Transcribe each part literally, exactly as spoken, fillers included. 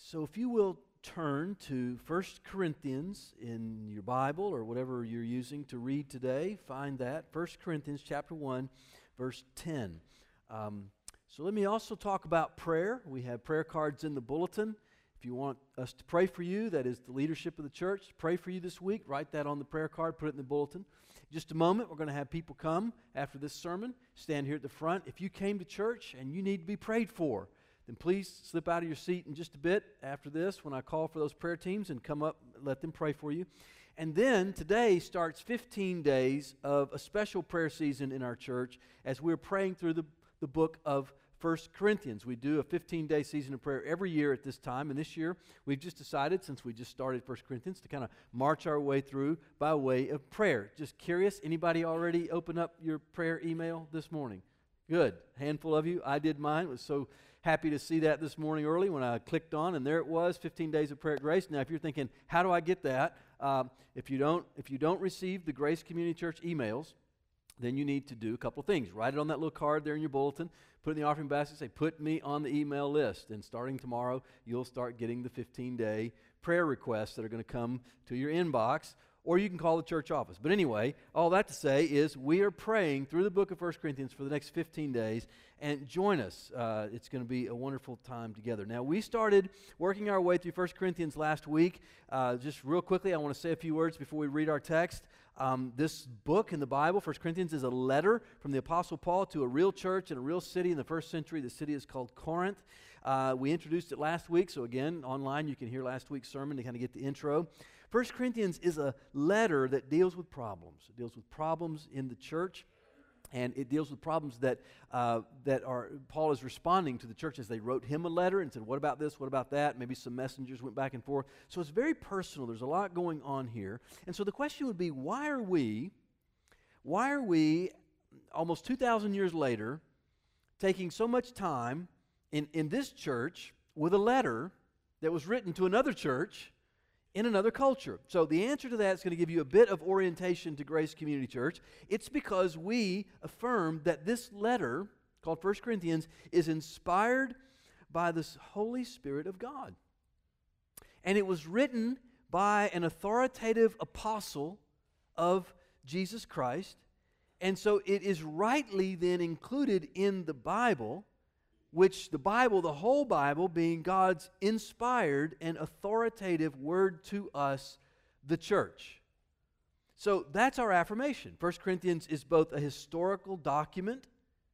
So if you will turn to First Corinthians in your Bible or whatever you're using to read today, find that, First Corinthians chapter one, verse ten. Um, so let me also talk about prayer. We have prayer cards in the bulletin. If you want us to pray for you, that is the leadership of the church, to pray for you this week, write that on the prayer card, put it in the bulletin. In just a moment, we're going to have people come after this sermon, stand here at the front. If you came to church and you need to be prayed for, then please slip out of your seat in just a bit after this when I call for those prayer teams and come up and let them pray for you. And then today starts fifteen days of a special prayer season in our church as we're praying through the, the book of First Corinthians. We do a fifteen-day season of prayer every year at this time, and this year we've just decided, since we just started First Corinthians, to kind of march our way through by way of prayer. Just curious, anybody already open up your prayer email this morning? Good. Handful of you. I did mine. Was so happy to see that this morning early when I clicked on, and there it was, fifteen days of prayer at Grace. Now, if you're thinking, how do I get that? Um, if you don't, if you don't receive the Grace Community Church emails, then you need to do a couple of things. Write it on that little card there in your bulletin, put it in the offering basket, say, put me on the email list. And starting tomorrow, you'll start getting the fifteen-day prayer requests that are going to come to your inbox, or you can call the church office. But anyway, all that to say is we are praying through the book of First Corinthians for the next fifteen days, and join us. Uh, it's going to be a wonderful time together. Now, we started working our way through First Corinthians last week. Uh, just real quickly, I want to say a few words before we read our text. Um, this book in the Bible, First Corinthians, is a letter from the Apostle Paul to a real church in a real city in the first century. The city is called Corinth. Uh, we introduced it last week, so again, online you can hear last week's sermon to kind of get the intro. First Corinthians is a letter that deals with problems. It deals with problems in the church, and it deals with problems that uh, that are Paul is responding to the church as they wrote him a letter and said, what about this, what about that? Maybe some messengers went back and forth. So it's very personal. There's a lot going on here. And so the question would be, why are we, why are we, almost two thousand years later, taking so much time in, in this church with a letter that was written to another church in another culture? So the answer to that is going to give you a bit of orientation to Grace Community Church. It's because we affirm that this letter, called First Corinthians, is inspired by the Holy Spirit of God. And it was written by an authoritative apostle of Jesus Christ. And so it is rightly then included in the Bible, which the Bible, the whole Bible, being God's inspired and authoritative word to us, the church. So that's our affirmation. First Corinthians is both a historical document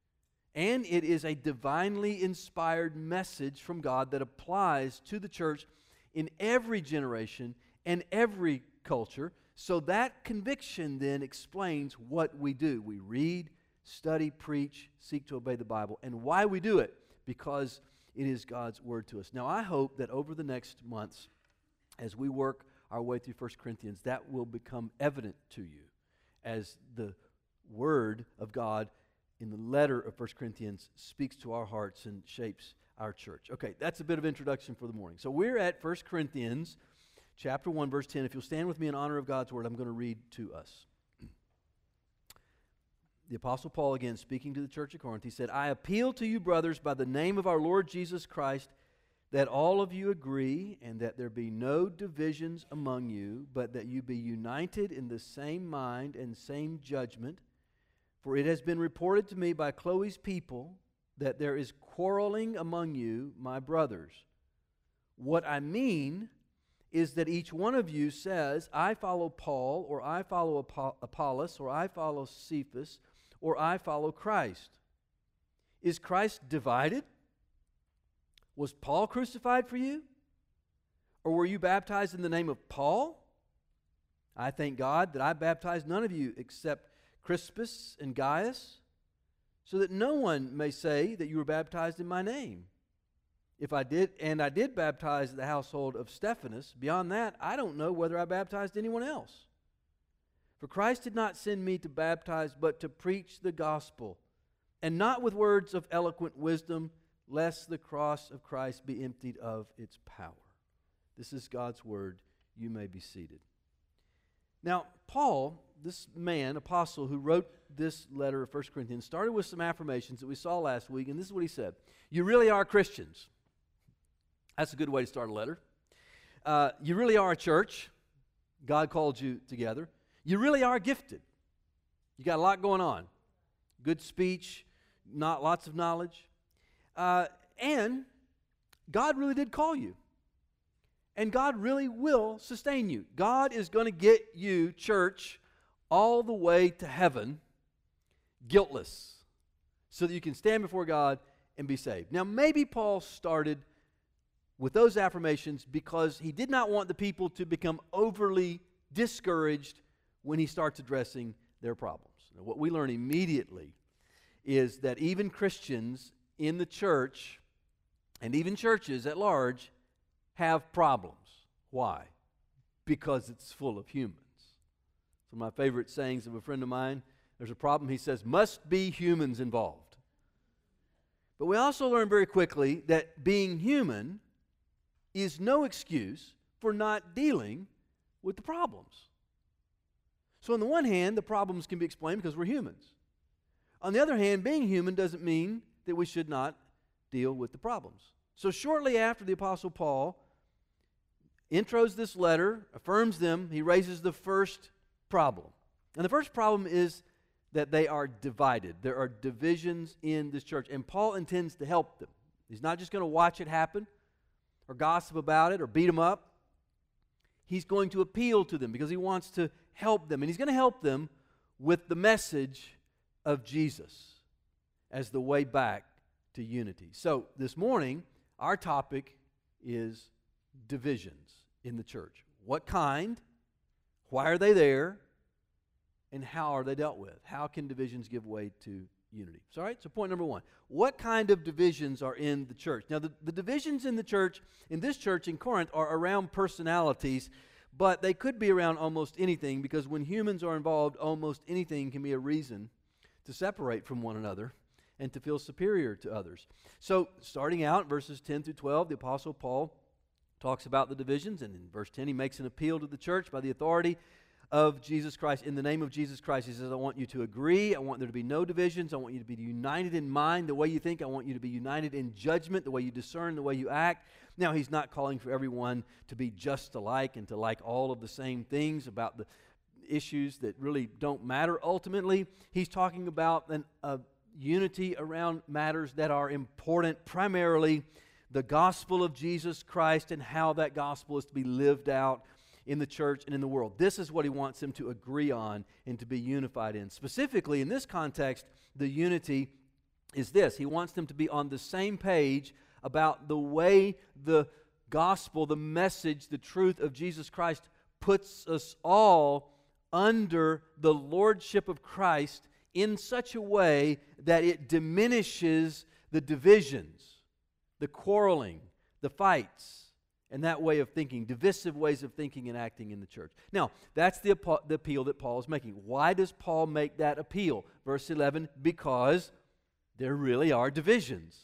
and it is a divinely inspired message from God that applies to the church in every generation and every culture. So that conviction then explains what we do. We read, study, preach, seek to obey the Bible, and why we do it. Because it is God's word to us. Now, I hope that over the next months, as we work our way through First Corinthians, that will become evident to you as the word of God in the letter of First Corinthians speaks to our hearts and shapes our church. Okay, that's a bit of introduction for the morning. So we're at First Corinthians chapter one, verse ten. If you'll stand with me in honor of God's word, I'm going to read to us. The Apostle Paul, again, speaking to the church of Corinth, he said, I appeal to you, brothers, by the name of our Lord Jesus Christ, that all of you agree and that there be no divisions among you, but that you be united in the same mind and same judgment. For it has been reported to me by Chloe's people that there is quarreling among you, my brothers. What I mean is that each one of you says, I follow Paul, or I follow Apollos, or I follow Cephas, or I follow Christ. Is Christ divided? Was Paul crucified for you? Or were you baptized in the name of Paul? I thank God that I baptized none of you except Crispus and Gaius, so that no one may say that you were baptized in my name. If I did, and I did baptize the household of Stephanas, beyond that, I don't know whether I baptized anyone else. For Christ did not send me to baptize, but to preach the gospel, and not with words of eloquent wisdom, lest the cross of Christ be emptied of its power. This is God's word. You may be seated. Now, Paul, this man, apostle, who wrote this letter of First Corinthians, started with some affirmations that we saw last week, and this is what he said. You really are Christians. That's a good way to start a letter. Uh, you really are a church. God called you together. You really are gifted. You got a lot going on. Good speech, not lots of knowledge. Uh, and God really did call you. And God really will sustain you. God is going to get you, church, all the way to heaven, guiltless, so that you can stand before God and be saved. Now, maybe Paul started with those affirmations because he did not want the people to become overly discouraged when he starts addressing their problems. Now, what we learn immediately is that even Christians in the church, and even churches at large, have problems. Why? Because it's full of humans. Some of my favorite sayings of a friend of mine, there's a problem, he says, must be humans involved. But we also learn very quickly that being human is no excuse for not dealing with the problems. So on the one hand, the problems can be explained because we're humans. On the other hand, being human doesn't mean that we should not deal with the problems. So shortly after the Apostle Paul intros this letter, affirms them, he raises the first problem. And the first problem is that they are divided. There are divisions in this church, and Paul intends to help them. He's not just going to watch it happen or gossip about it or beat them up. He's going to appeal to them because he wants to help them. And he's going to help them with the message of Jesus as the way back to unity. So this morning, our topic is divisions in the church. What kind? Why are they there? And how are they dealt with? How can divisions give way to unity? So, all right, so point number one. What kind of divisions are in the church? Now, the, the divisions in the church, in this church in Corinth, are around personalities, but they could be around almost anything, because when humans are involved, almost anything can be a reason to separate from one another and to feel superior to others. So, starting out, verses ten through twelve, the Apostle Paul talks about the divisions, and in verse ten, he makes an appeal to the church by the authority of Jesus Christ. In the name of Jesus Christ, he says, I want you to agree. I want there to be no divisions. I want you to be united in mind, the way you think. I want you to be united in judgment, the way you discern, the way you act. Now, he's not calling for everyone to be just alike and to like all of the same things about the issues that really don't matter ultimately. He's talking about an, a unity around matters that are important, primarily the gospel of Jesus Christ and how that gospel is to be lived out in the church and in the world. This is what he wants them to agree on and to be unified in. Specifically, in this context, the unity is this. He wants them to be on the same page about the way the gospel, the message, the truth of Jesus Christ puts us all under the lordship of Christ in such a way that it diminishes the divisions, the quarreling, the fights, and that way of thinking, divisive ways of thinking and acting in the church. Now, that's the, the appeal that Paul is making. Why does Paul make that appeal? Verse eleven, because there really are divisions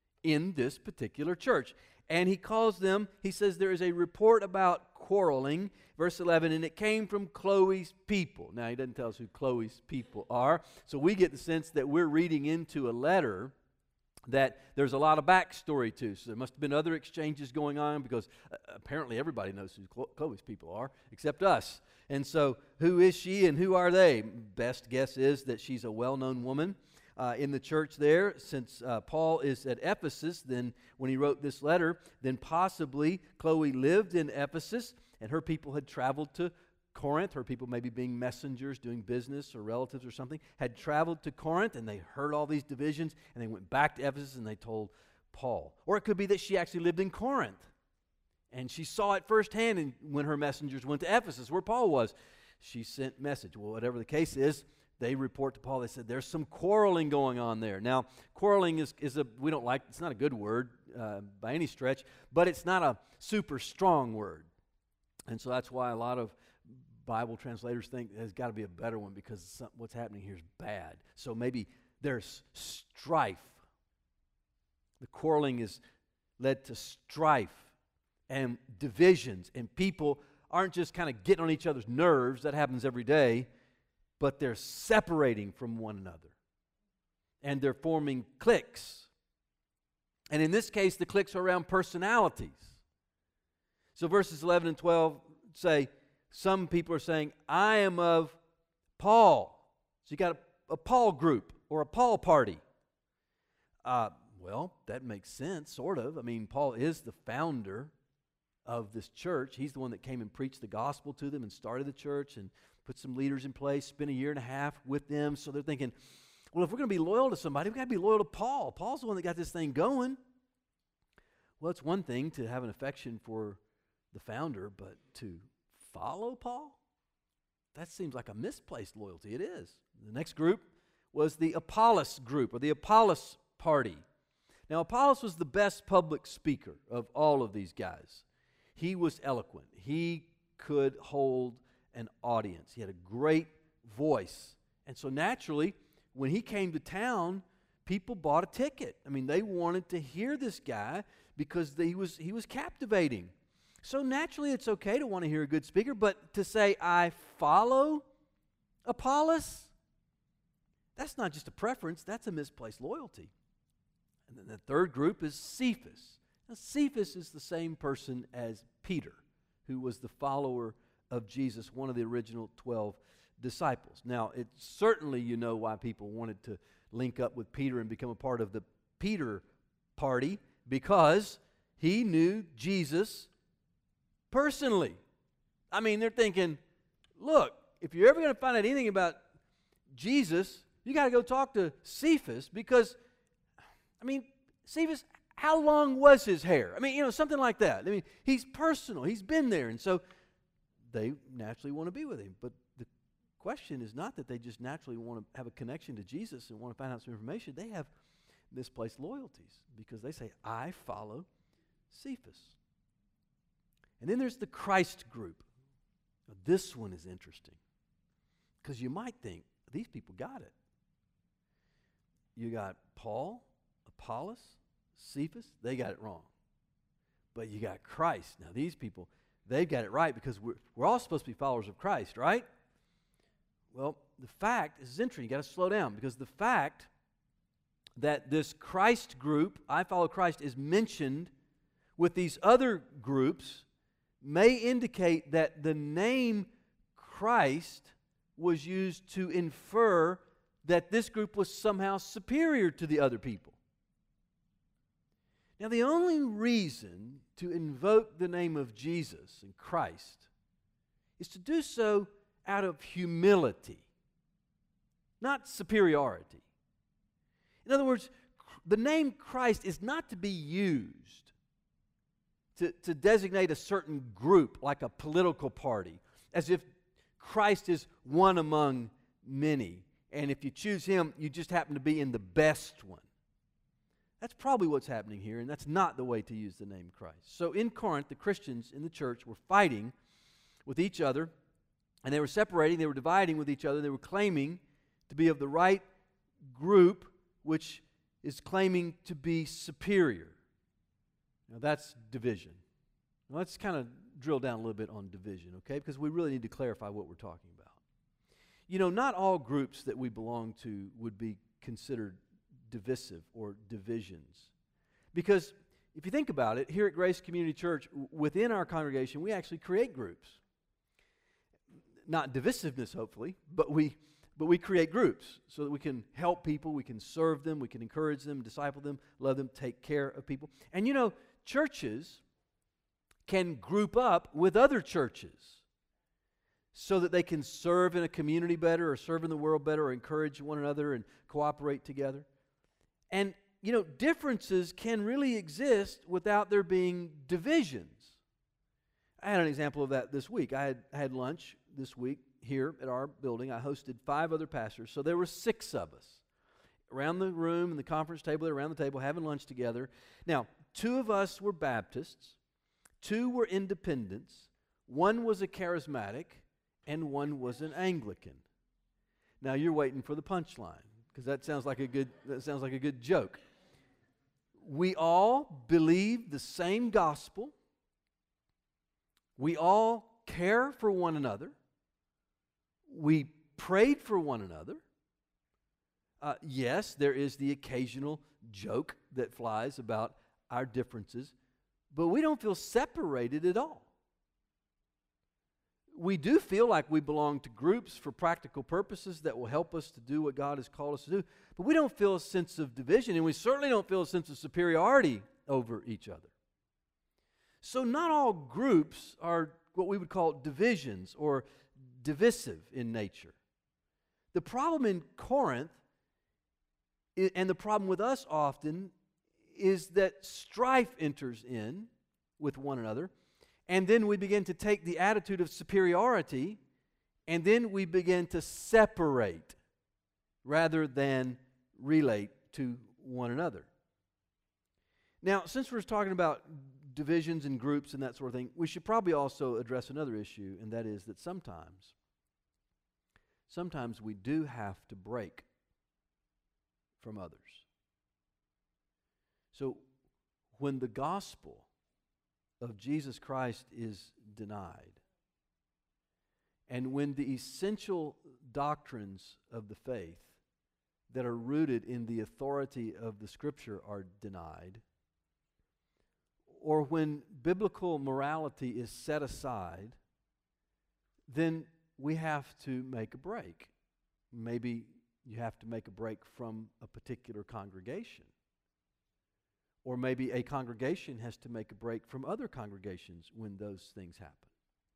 in this particular church. And he calls them, he says there is a report about quarreling, verse eleven, and it came from Chloe's people. Now, he doesn't tell us who Chloe's people are, so we get the sense that we're reading into a letter that there's a lot of backstory to. So there must have been other exchanges going on, because uh, apparently everybody knows who Chloe's people are, except us. And so who is she and who are they? Best guess is that she's a well-known woman uh, in the church there. Since uh, Paul is at Ephesus, then when he wrote this letter, then possibly Chloe lived in Ephesus, and her people had traveled to Corinth. Her people, maybe being messengers, doing business, or relatives or something, had traveled to Corinth, and they heard all these divisions, and they went back to Ephesus and they told Paul. Or it could be that she actually lived in Corinth, and she saw it firsthand, and when her messengers went to Ephesus, where Paul was, she sent message. Well, whatever the case is, they report to Paul. They said there's some quarreling going on there. Now, quarreling is, is a, we don't like, it's not a good word uh, by any stretch, but it's not a super strong word. And so that's why a lot of Bible translators think there's got to be a better one, because some, what's happening here is bad. So maybe there's strife. The quarreling has led to strife and divisions, and people aren't just kind of getting on each other's nerves. That happens every day, but they're separating from one another, and they're forming cliques, And in this case, the cliques are around personalities. So verses eleven and twelve say, some people are saying, I am of Paul. So you got a, a Paul group or a Paul party. Uh, well, that makes sense, sort of. I mean, Paul is the founder of this church. He's the one that came and preached the gospel to them and started the church and put some leaders in place, spent a year and a half with them. So they're thinking, well, if we're going to be loyal to somebody, we've got to be loyal to Paul. Paul's the one that got this thing going. Well, it's one thing to have an affection for the founder, but to follow Paul? That seems like a misplaced loyalty. It is. The next group was the Apollos group, or the Apollos party. Now, Apollos was the best public speaker of all of these guys. He was eloquent. He could hold an audience. He had a great voice. And so naturally, when he came to town, people bought a ticket. I mean, they wanted to hear this guy because he was he was captivating. So naturally, it's okay to want to hear a good speaker, but to say, I follow Apollos, that's not just a preference, that's a misplaced loyalty. And then the third group is Cephas. Now, Cephas is the same person as Peter, who was the follower of Jesus, one of the original twelve disciples. Now, it certainly, you know why people wanted to link up with Peter and become a part of the Peter party, because he knew Jesus personally. I mean, they're thinking, look, if you're ever going to find out anything about Jesus, you got to go talk to Cephas, because, I mean, Cephas, how long was his hair? I mean, you know, something like that. I mean, he's personal. He's been there. And so they naturally want to be with him. But the question is not that they just naturally want to have a connection to Jesus and want to find out some information. They have misplaced loyalties because they say, I follow Cephas. And then there's the Christ group. Now, this one is interesting because you might think, these people got it. You got Paul, Apollos, Cephas, they got it wrong. But you got Christ. Now, these people, they've got it right because we're, we're all supposed to be followers of Christ, right? Well, the fact, this is interesting, you got to slow down, because the fact that this Christ group, I follow Christ, is mentioned with these other groups may indicate that the name Christ was used to infer that this group was somehow superior to the other people. Now, the only reason to invoke the name of Jesus and Christ is to do so out of humility, not superiority. In other words, the name Christ is not to be used to, to designate a certain group, like a political party, as if Christ is one among many, and if you choose him, you just happen to be in the best one. That's probably what's happening here, and that's not the way to use the name Christ. So in Corinth, the Christians in the church were fighting with each other, and they were separating, they were dividing with each other, they were claiming to be of the right group, which is claiming to be superior. Now that's division. Now let's kind of drill down a little bit on division, okay? Because we really need to clarify what we're talking about. You know, not all groups that we belong to would be considered divisive or divisions. Because if you think about it, here at Grace Community Church, within our congregation, we actually create groups. Not divisiveness, hopefully, but we but we create groups so that we can help people, we can serve them, we can encourage them, disciple them, love them, take care of people. And you know, churches can group up with other churches so that they can serve in a community better, or serve in the world better, or encourage one another and cooperate together. And, you know, differences can really exist without there being divisions. I had an example of that this week. I had, I had lunch this week here at our building. I hosted five other pastors, so there were six of us around the room and the conference table, around the table, having lunch together. Now, two of us were Baptists, two were Independents, one was a Charismatic, and one was an Anglican. Now, you're waiting for the punchline, because that sounds like a good that sounds like a good joke. We all believe the same gospel. We all care for one another. We prayed for one another. Uh, yes, there is the occasional joke that flies about our differences, but we don't feel separated at all. We do feel like we belong to groups for practical purposes that will help us to do what God has called us to do, but we don't feel a sense of division, and we certainly don't feel a sense of superiority over each other. So not all groups are what we would call divisions or divisive in nature. The problem in Corinth, i- and the problem with us often, is that strife enters in with one another, and then we begin to take the attitude of superiority, and then we begin to separate rather than relate to one another. Now, since we're talking about divisions and groups and that sort of thing, we should probably also address another issue, and that is that sometimes, sometimes we do have to break from others. So, when the gospel of Jesus Christ is denied, and when the essential doctrines of the faith that are rooted in the authority of the Scripture are denied, or when biblical morality is set aside, then we have to make a break. Maybe you have to make a break from a particular congregation. Or maybe a congregation has to make a break from other congregations when those things happen.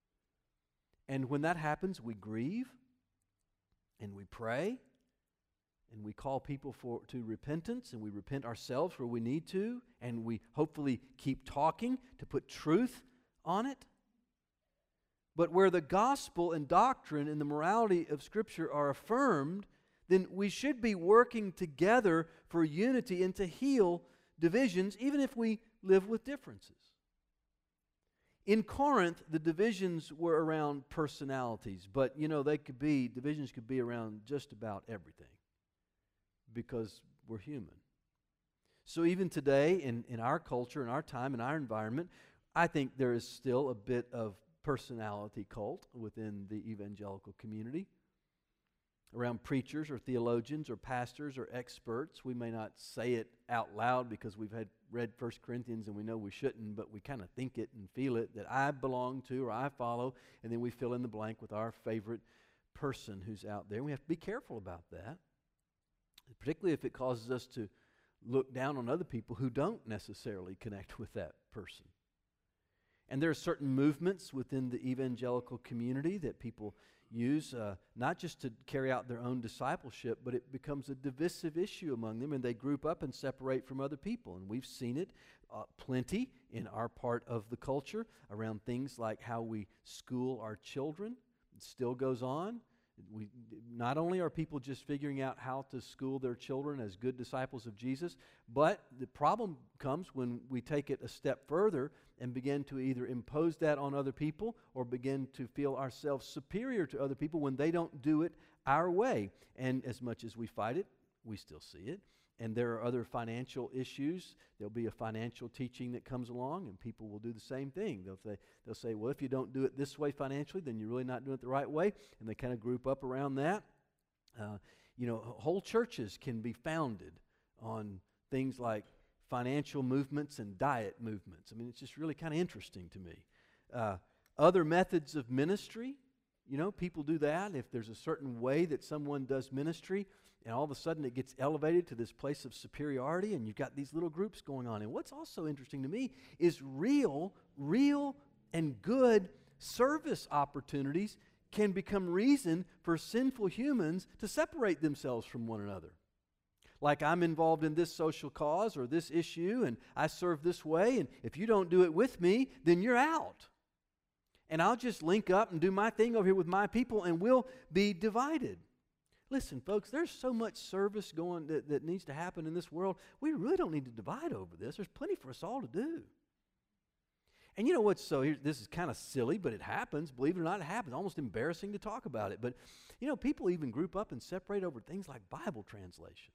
And when that happens, we grieve, and we pray, and we call people for to repentance, and we repent ourselves where we need to, and we hopefully keep talking to put truth on it. But where the gospel and doctrine and the morality of Scripture are affirmed, then we should be working together for unity and to heal divisions, even if we live with differences. In Corinth, the divisions were around personalities, but you know, they could be, divisions could be around just about everything, because we're human. So even today, in, in our culture, in our time, in our environment, I think there is still a bit of personality cult within the evangelical community. Around preachers or theologians or pastors or experts. We may not say it out loud because we've had read First Corinthians and we know we shouldn't, but we kind of think it and feel it that I belong to or I follow, and then we fill in the blank with our favorite person who's out there. We have to be careful about that, particularly if it causes us to look down on other people who don't necessarily connect with that person. And there are certain movements within the evangelical community that people use, uh, not just to carry out their own discipleship, but it becomes a divisive issue among them, and they group up and separate from other people. And we've seen it uh, plenty in our part of the culture around things like how we school our children. It still goes on. We, not only are people just figuring out how to school their children as good disciples of Jesus, but the problem comes when we take it a step further and begin to either impose that on other people or begin to feel ourselves superior to other people when they don't do it our way. And as much as we fight it, we still see it. And there are other financial issues. There'll be a financial teaching that comes along, and people will do the same thing. They'll say, they'll say, well, if you don't do it this way financially, then you're really not doing it the right way. And they kind of group up around that. Uh, you know, whole churches can be founded on things like financial movements and diet movements. I mean, it's just really kind of interesting to me. Uh, other methods of ministry, you know, people do that. If there's a certain way that someone does ministry, and all of a sudden it gets elevated to this place of superiority, and you've got these little groups going on. And what's also interesting to me is real, real and good service opportunities can become reason for sinful humans to separate themselves from one another. Like, I'm involved in this social cause or this issue, and I serve this way, and if you don't do it with me, then you're out. And I'll just link up and do my thing over here with my people, and we'll be divided. Listen, folks, there's so much service going that, that needs to happen in this world. We really don't need to divide over this. There's plenty for us all to do. And you know what's so, here, this is kind of silly, but it happens. Believe it or not, it happens. Almost embarrassing to talk about it. But, you know, people even group up and separate over things like Bible translations.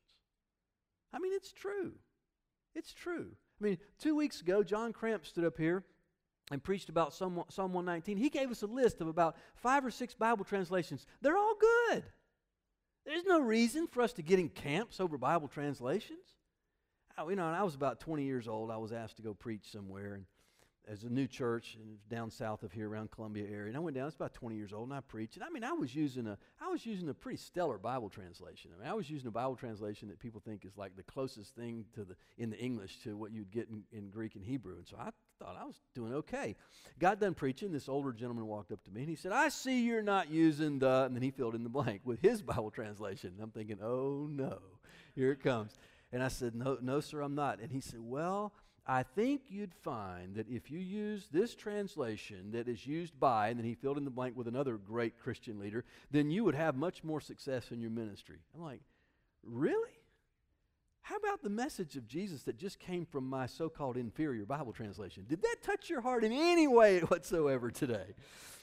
I mean, it's true. It's true. I mean, two weeks ago, John Cramp stood up here and preached about Psalm, Psalm one nineteen. He gave us a list of about five or six Bible translations. They're all good. There's no reason for us to get in camps over Bible translations. I, you know, and I was about twenty years old. I was asked to go preach somewhere, and as a new church and down south of here around Columbia area. And I went down, I was about twenty years old, and I preached. And I mean, I was using a I was using a pretty stellar Bible translation. I mean, I was using a Bible translation that people think is like the closest thing to the in the English to what you'd get in, in Greek and Hebrew. And so I thought I was doing okay. Got done preaching. This older gentleman walked up to me and he said, "I see you're not using the," and then he filled in the blank with his Bible translation. And I'm thinking, oh no, here it comes. And I said, no, no, sir, I'm not. And he said, "Well, I think you'd find that if you use this translation that is used by," and then he filled in the blank with another great Christian leader, "then you would have much more success in your ministry." I'm like, really? How about the message of Jesus that just came from my so-called inferior Bible translation? Did that touch your heart in any way whatsoever today?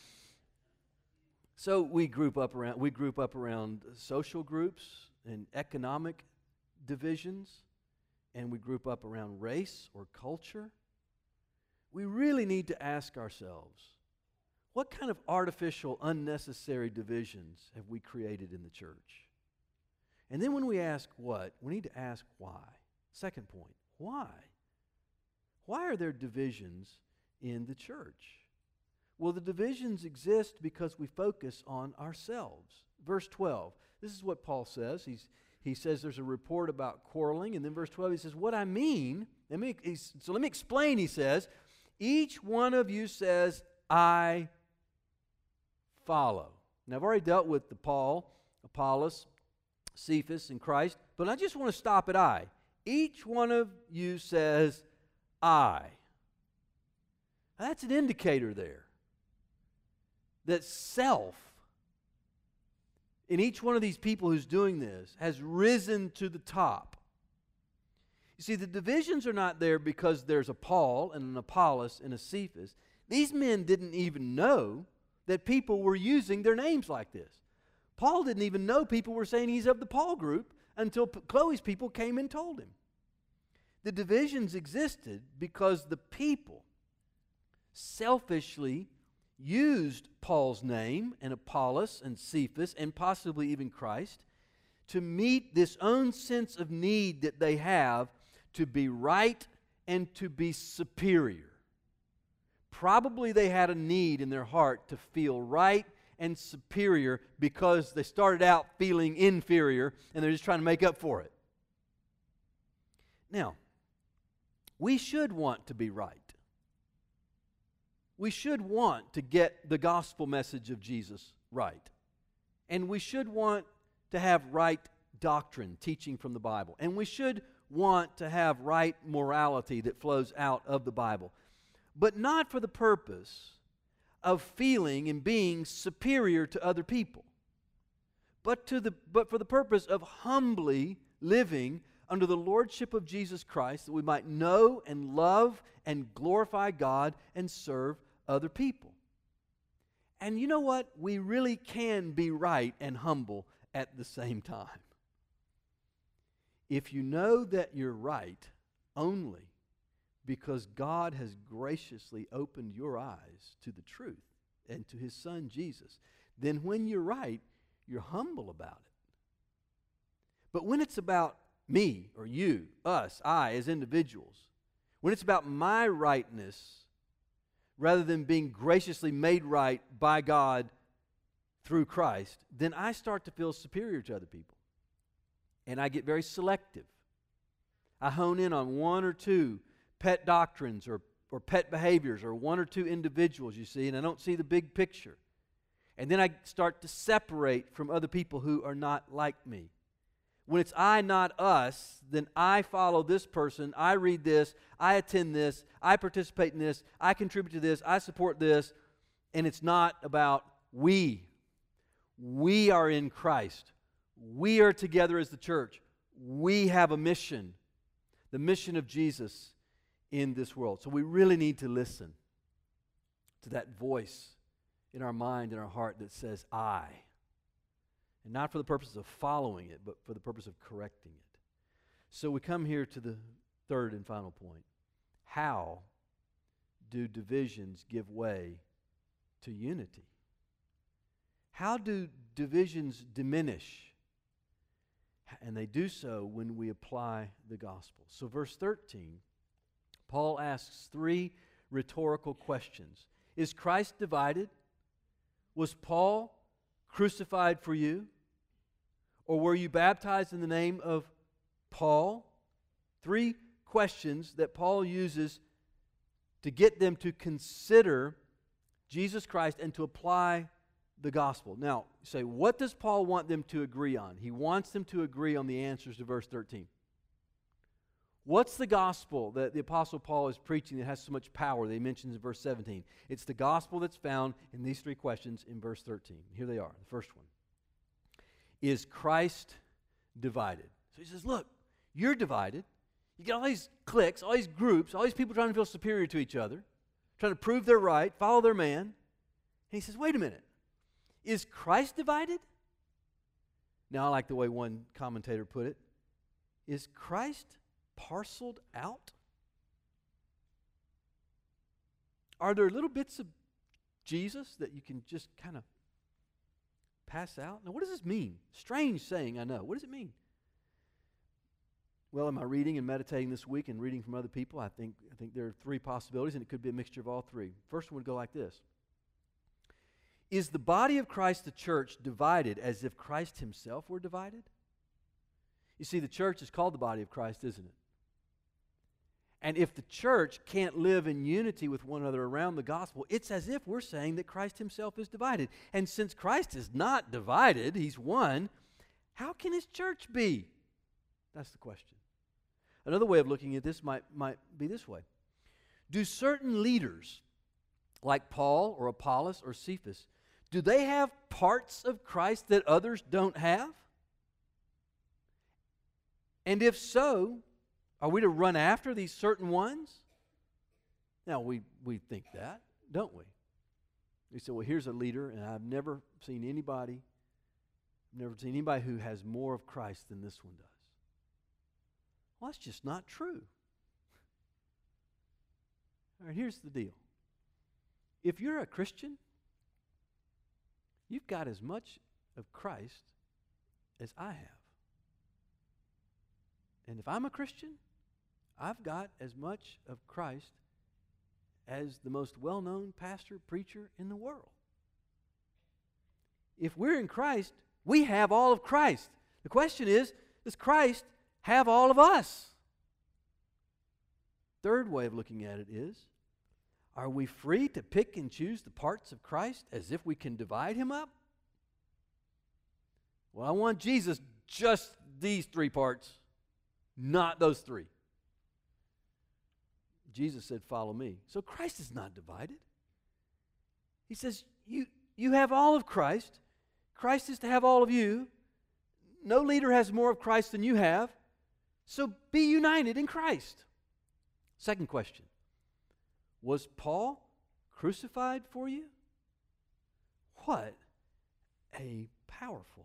So we group up around we group up around social groups and economic divisions. And we group up around race or culture. We really need to ask ourselves, what kind of artificial, unnecessary divisions have we created in the church? And then when we ask what, we need to ask why. Second point, why? Why are there divisions in the church? Well, the divisions exist because we focus on ourselves. Verse twelve, this is what Paul says. He's He says there's a report about quarreling, and then verse twelve he says, what I mean, let me, so let me explain, he says, each one of you says, I follow. Now I've already dealt with the Paul, Apollos, Cephas, and Christ, but I just want to stop at I. Each one of you says, I. Now, that's an indicator there that self in each one of these people who's doing this has risen to the top. You see, the divisions are not there because there's a Paul and an Apollos and a Cephas. These men didn't even know that people were using their names like this. Paul didn't even know people were saying he's of the Paul group until P- Chloe's people came and told him. The divisions existed because the people selfishly used Paul's name and Apollos and Cephas and possibly even Christ to meet this own sense of need that they have to be right and to be superior. Probably they had a need in their heart to feel right and superior because they started out feeling inferior and they're just trying to make up for it. Now, we should want to be right. We should want to get the gospel message of Jesus right. And we should want to have right doctrine, teaching from the Bible. And we should want to have right morality that flows out of the Bible. But not for the purpose of feeling and being superior to other people, but, to the, but for the purpose of humbly living under the lordship of Jesus Christ, that we might know and love and glorify God and serve other people. And you know what? We really can be right and humble at the same time. If you know that you're right only because God has graciously opened your eyes to the truth and to His Son Jesus, then when you're right, you're humble about it. But when it's about me or you, us, I as individuals, when it's about my rightness rather than being graciously made right by God through Christ, then I start to feel superior to other people. And I get very selective. I hone in on one or two pet doctrines or, or pet behaviors or one or two individuals, you see, and I don't see the big picture. And then I start to separate from other people who are not like me. When it's I, not us, then I follow this person, I read this, I attend this, I participate in this, I contribute to this, I support this, and it's not about we. We are in Christ. We are together as the church. We have a mission, the mission of Jesus in this world. So we really need to listen to that voice in our mind and our heart that says, I. And not for the purpose of following it, but for the purpose of correcting it. So we come here to the third and final point. How do divisions give way to unity? How do divisions diminish? And they do so when we apply the gospel. So verse thirteen, Paul asks three rhetorical questions. Is Christ divided? Was Paul crucified for you? Or were you baptized in the name of Paul? Three questions that Paul uses to get them to consider Jesus Christ and to apply the gospel. Now, you say, what does Paul want them to agree on? He wants them to agree on the answers to verse thirteen. What's the gospel that the Apostle Paul is preaching that has so much power that he mentions in verse seventeen? It's the gospel that's found in these three questions in verse thirteen. Here they are. The first one. Is Christ divided? So he says, look, you're divided. You got all these cliques, all these groups, all these people trying to feel superior to each other, trying to prove they're right, follow their man. And he says, wait a minute. Is Christ divided? Now, I like the way one commentator put it. Is Christ parceled out? Are there little bits of Jesus that you can just kind of pass out? Now, what does this mean? Strange saying, I know. What does it mean? Well, in my reading and meditating this week and reading from other people, I think, I think there are three possibilities, and it could be a mixture of all three. First one would go like this. Is the body of Christ, the church, divided as if Christ himself were divided? You see, the church is called the body of Christ, isn't it? And if the church can't live in unity with one another around the gospel, it's as if we're saying that Christ himself is divided. And since Christ is not divided, he's one, how can his church be? That's the question. Another way of looking at this might, might be this way. Do certain leaders, like Paul or Apollos or Cephas, do they have parts of Christ that others don't have? And if so, are we to run after these certain ones? Now, we, we think that, don't we? We say, well, here's a leader, and I've never seen anybody, never seen anybody who has more of Christ than this one does. Well, that's just not true. All right, here's the deal. If you're a Christian, you've got as much of Christ as I have. And if I'm a Christian, I've got as much of Christ as the most well-known pastor, preacher in the world. If we're in Christ, we have all of Christ. The question is, does Christ have all of us? Third way of looking at it is, are we free to pick and choose the parts of Christ as if we can divide him up? Well, I want Jesus just these three parts, not those three. Jesus said, follow me. So Christ is not divided. He says, you, you have all of Christ. Christ is to have all of you. No leader has more of Christ than you have. So be united in Christ. Second question. Was Paul crucified for you? What a powerful,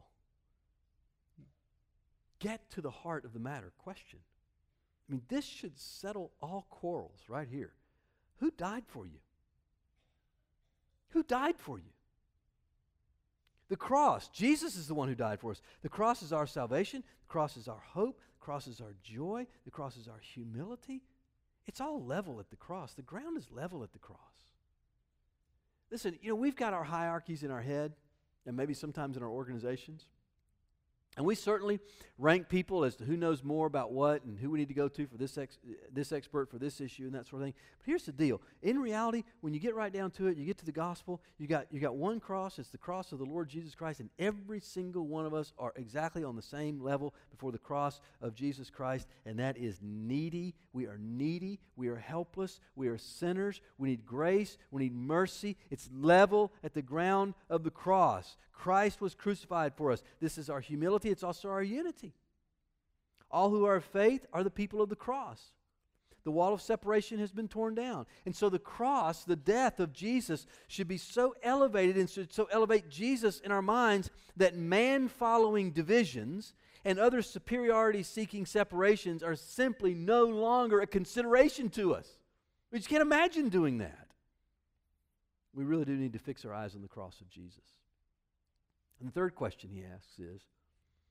get to the heart of the matter question. I mean, this should settle all quarrels right here. Who died for you? Who died for you? The cross. Jesus is the one who died for us. The cross is our salvation. The cross is our hope. The cross is our joy. The cross is our humility. It's all level at the cross. The ground is level at the cross. Listen, you know, we've got our hierarchies in our head, and maybe sometimes in our organizations. And we certainly rank people as to who knows more about what and who we need to go to for this ex- this expert for this issue and that sort of thing. But here's the deal. In reality, when you get right down to it, you get to the gospel, you got you got one cross. It's the cross of the Lord Jesus Christ, and every single one of us are exactly on the same level before the cross of Jesus Christ, and that is needy. We are needy. We are helpless. We are sinners. We need grace. We need mercy. It's level at the ground of the cross. Christ was crucified for us. This is our humility. It's also our unity. All who are of faith are the people of the cross. The wall of separation has been torn down. And so the cross, the death of Jesus, should be so elevated and should so elevate Jesus in our minds that man-following divisions and other superiority-seeking separations are simply no longer a consideration to us. We just can't imagine doing that. We really do need to fix our eyes on the cross of Jesus. And the third question he asks is,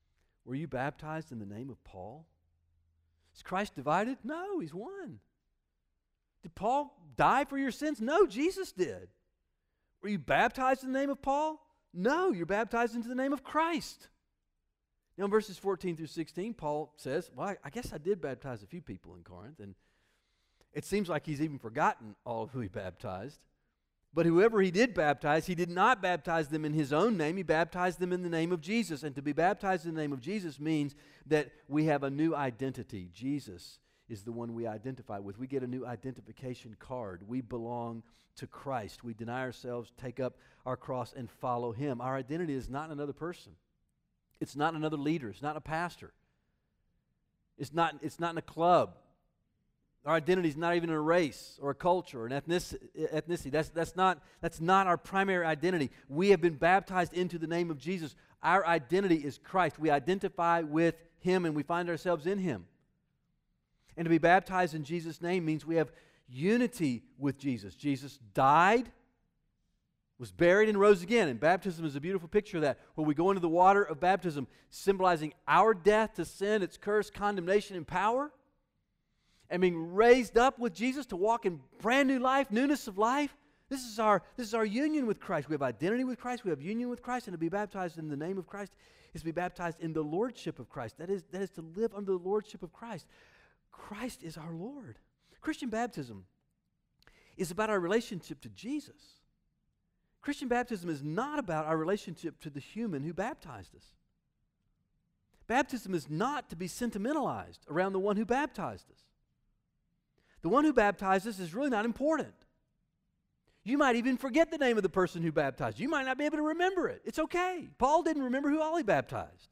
Were you baptized in the name of Paul? Is Christ divided? No, he's one. Did Paul die for your sins? No, Jesus did. Were you baptized in the name of Paul? No, you're baptized into the name of Christ. Now in verses fourteen through sixteen, Paul says, well, I, I guess I did baptize a few people in Corinth, and it seems like he's even forgotten all of who he baptized. But whoever he did baptize, he did not baptize them in his own name. He baptized them in the name of Jesus. And to be baptized in the name of Jesus means that we have a new identity. Jesus is the one we identify with. We get a new identification card. We belong to Christ. We deny ourselves, take up our cross, and follow him. Our identity is not another person. It's not another leader. It's not a pastor. It's not, it's not in a club. Our identity is not even a race or a culture or an ethnicity. That's, that's, not, that's not our primary identity. We have been baptized into the name of Jesus. Our identity is Christ. We identify with him and we find ourselves in him. And to be baptized in Jesus' name means we have unity with Jesus. Jesus died, was buried, and rose again. And baptism is a beautiful picture of that, where we go into the water of baptism, symbolizing our death to sin, its curse, condemnation, and power, and being raised up with Jesus to walk in brand new life, newness of life. This is our, this is our union with Christ. We have identity with Christ. We have union with Christ. And to be baptized in the name of Christ is to be baptized in the lordship of Christ. That is, that is to live under the lordship of Christ. Christ is our Lord. Christian baptism is about our relationship to Jesus. Christian baptism is not about our relationship to the human who baptized us. Baptism is not to be sentimentalized around the one who baptized us. The one who baptized us is really not important. You might even forget the name of the person who baptized you. You might not be able to remember it. It's okay. Paul didn't remember who all he baptized.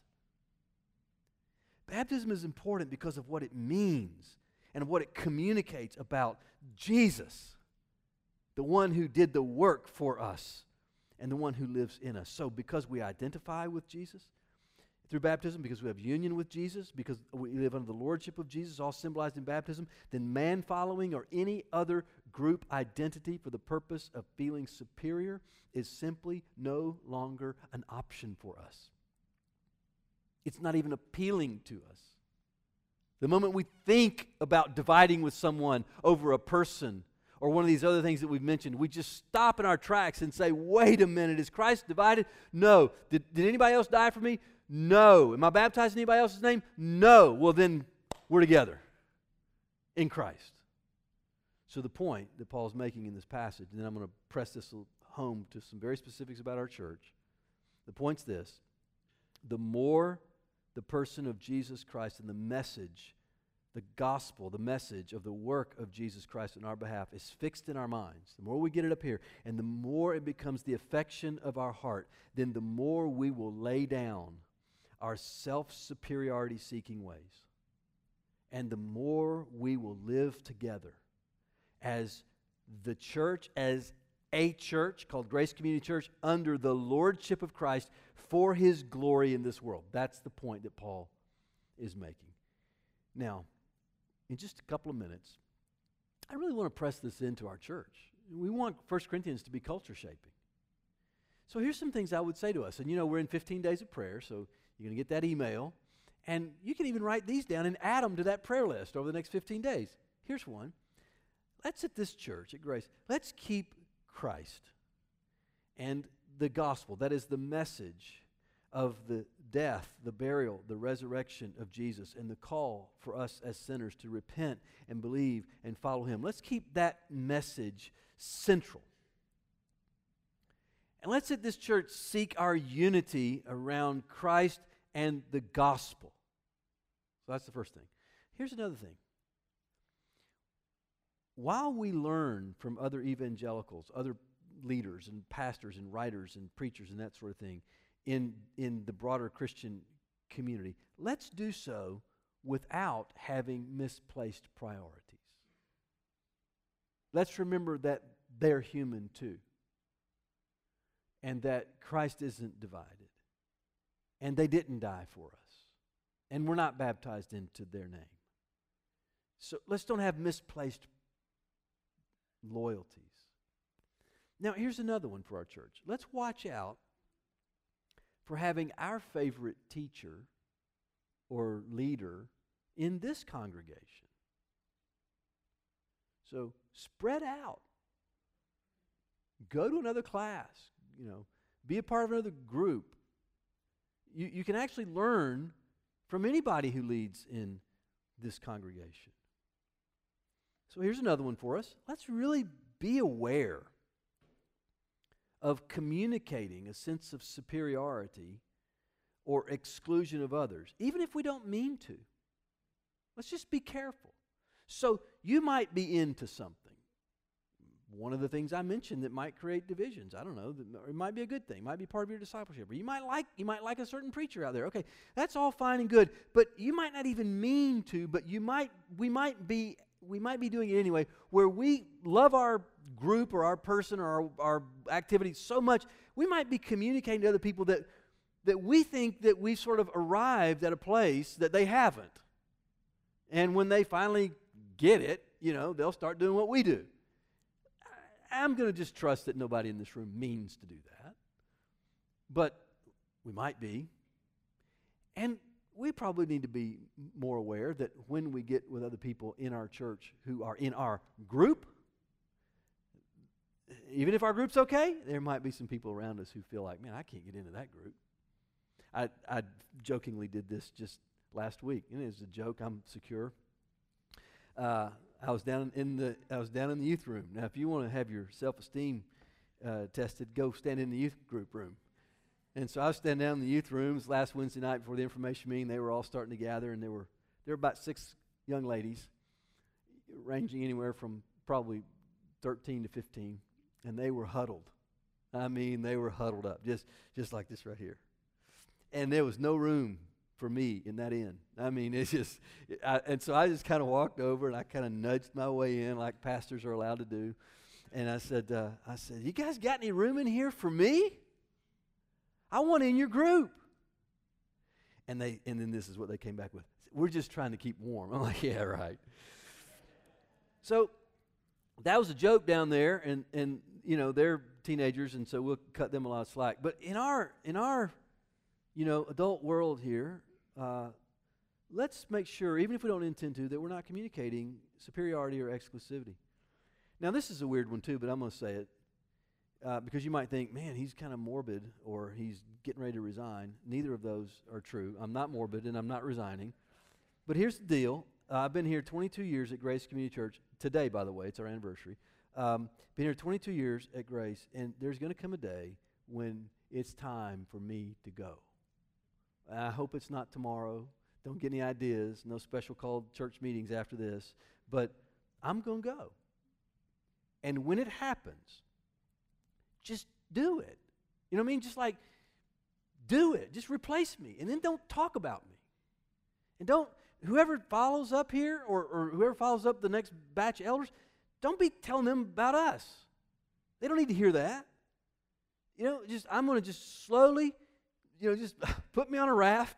Baptism is important because of what it means and what it communicates about Jesus, the one who did the work for us and the one who lives in us. So because we identify with Jesus through baptism, because we have union with Jesus, because we live under the lordship of Jesus, all symbolized in baptism, then man-following or any other group identity for the purpose of feeling superior is simply no longer an option for us. It's not even appealing to us. The moment we think about dividing with someone over a person or one of these other things that we've mentioned, we just stop in our tracks and say, wait a minute, is Christ divided? No. Did, did anybody else die for me? No. Am I baptized in anybody else's name? No. Well, then we're together in Christ. So the point that Paul's making in this passage, and then I'm going to press this home to some very specifics about our church. The point's this: the more the person of Jesus Christ and the message, the gospel, the message of the work of Jesus Christ on our behalf is fixed in our minds, the more we get it up here, and the more it becomes the affection of our heart, then the more we will lay down our self-superiority seeking ways. And the more we will live together as the church, as a church called Grace Community Church, under the lordship of Christ for his glory in this world. That's the point that Paul is making. Now, in just a couple of minutes, I really want to press this into our church. We want First Corinthians to be culture shaping. So here's some things I would say to us. And you know, we're in fifteen days of prayer, so you're going to get that email. And you can even write these down and add them to that prayer list over the next fifteen days. Here's one. Let's at this church, at Grace, let's keep Christ and the gospel, that is the message of the death, the burial, the resurrection of Jesus, and the call for us as sinners to repent and believe and follow him. Let's keep that message central. And let's at this church seek our unity around Christ and the gospel. So that's the first thing. Here's another thing. While we learn from other evangelicals, other leaders and pastors and writers and preachers and that sort of thing in, in the broader Christian community, let's do so without having misplaced priorities. Let's remember that they're human too, and that Christ isn't divided, and they didn't die for us, and we're not baptized into their name. So let's don't have misplaced loyalties. Now, here's another one for our church. Let's watch out for having our favorite teacher or leader in this congregation. So spread out. Go to another class, you know, be a part of another group. You, you can actually learn from anybody who leads in this congregation. So here's another one for us. Let's really be aware of communicating a sense of superiority or exclusion of others, even if we don't mean to. Let's just be careful. So you might be into something. One of the things I mentioned that might create divisions. I don't know. It might be a good thing. It might be part of your discipleship. Or you might like you might like a certain preacher out there. Okay, that's all fine and good. But you might not even mean to. But you might. We might be. We might be doing it anyway. Where we love our group or our person or our, our activity so much, we might be communicating to other people that that we think that we've sort of arrived at a place that they haven't. And when they finally get it, you know, they'll start doing what we do. I'm going to just trust that nobody in this room means to do that. But we might be. And we probably need to be more aware that when we get with other people in our church who are in our group, even if our group's okay, there might be some people around us who feel like, man, I can't get into that group. I, I jokingly did this just last week. And it's a joke. I'm secure. Uh, I was down in the I was down in the youth room. Now, if you want to have your self-esteem uh, tested, go stand in the youth group room. And so I was standing down in the youth rooms last Wednesday night before the information meeting. They were all starting to gather, and there were there were about six young ladies, ranging anywhere from probably thirteen to fifteen, and they were huddled. I mean, they were huddled up, just just like this right here. And there was no room for me in that end. I mean, it's just, I, and so I just kind of walked over and I kind of nudged my way in like pastors are allowed to do. And I said, uh, I said, you guys got any room in here for me? I want in your group. And they, and then this is what they came back with. We're just trying to keep warm. I'm like, yeah, right. So that was a joke down there, and and you know they're teenagers, and so we'll cut them a lot of slack. But in our in our you know adult world here. Uh, let's make sure, even if we don't intend to, that we're not communicating superiority or exclusivity. Now, this is a weird one too, but I'm going to say it uh, because you might think, man, he's kind of morbid or he's getting ready to resign. Neither of those are true. I'm not morbid and I'm not resigning. But here's the deal. Uh, I've been here twenty-two years at Grace Community Church. Today, by the way, it's our anniversary. Um, been here twenty-two years at Grace, and there's going to come a day when it's time for me to go. I hope it's not tomorrow. Don't get any ideas. No special called church meetings after this. But I'm going to go. And when it happens, just do it. You know what I mean? Just like, do it. Just replace me. And then don't talk about me. And don't, whoever follows up here or, or whoever follows up the next batch of elders, don't be telling them about us. They don't need to hear that. You know, just I'm going to just slowly, you know, just put me on a raft.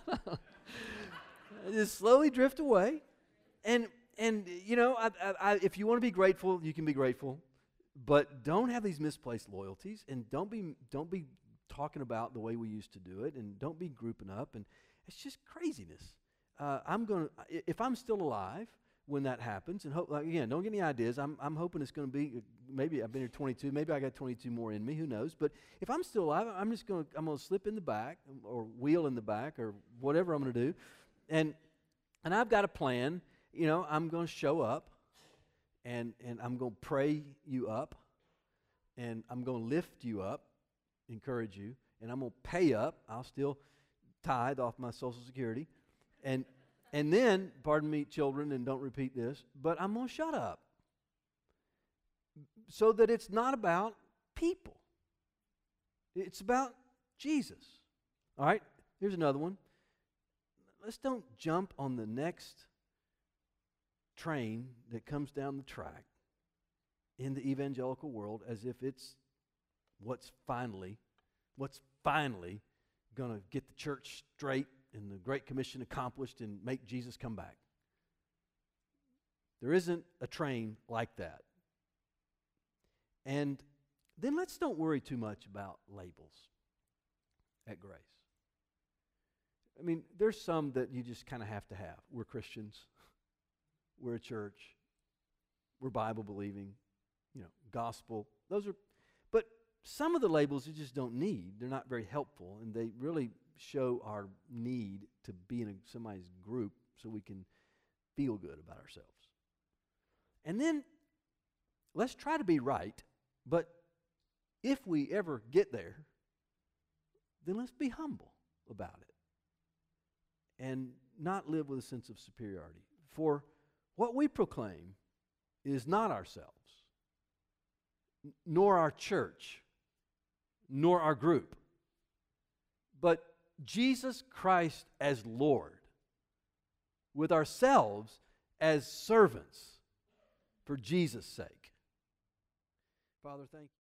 Just slowly drift away. And, and you know, I, I, I, if you want to be grateful, you can be grateful. But don't have these misplaced loyalties. And don't be, don't be talking about the way we used to do it. And don't be grouping up. And it's just craziness. Uh, I'm going to, if I'm still alive when that happens, and hope, like, again, don't get any ideas. I'm, I'm hoping it's going to be, maybe I've been here twenty-two, maybe I got twenty-two more in me, who knows. But if I'm still alive, I'm just going to, I'm going to slip in the back or wheel in the back or whatever I'm going to do. And, and I've got a plan. You know, I'm going to show up and, and I'm going to pray you up and I'm going to lift you up, encourage you, and I'm going to pay up. I'll still tithe off my Social Security. And and then, pardon me, children, and don't repeat this, but I'm going to shut up so that it's not about people. It's about Jesus. All right, here's another one. Let's don't jump on the next train that comes down the track in the evangelical world as if it's what's finally, what's finally going to get the church straight and the Great Commission accomplished and make Jesus come back. There isn't a train like that. And then let's don't worry too much about labels at Grace. I mean, there's some that you just kind of have to have. We're Christians. We're a church. We're Bible believing, you know, gospel. Those are, but some of the labels you just don't need. They're not very helpful, and they really show our need to be in a, somebody's group so we can feel good about ourselves. And then let's try to be right, but if we ever get there, then let's be humble about it and not live with a sense of superiority. For what we proclaim is not ourselves, n- nor our church, nor our group, but Jesus Christ as Lord, with ourselves as servants for Jesus' sake. Father, thank you.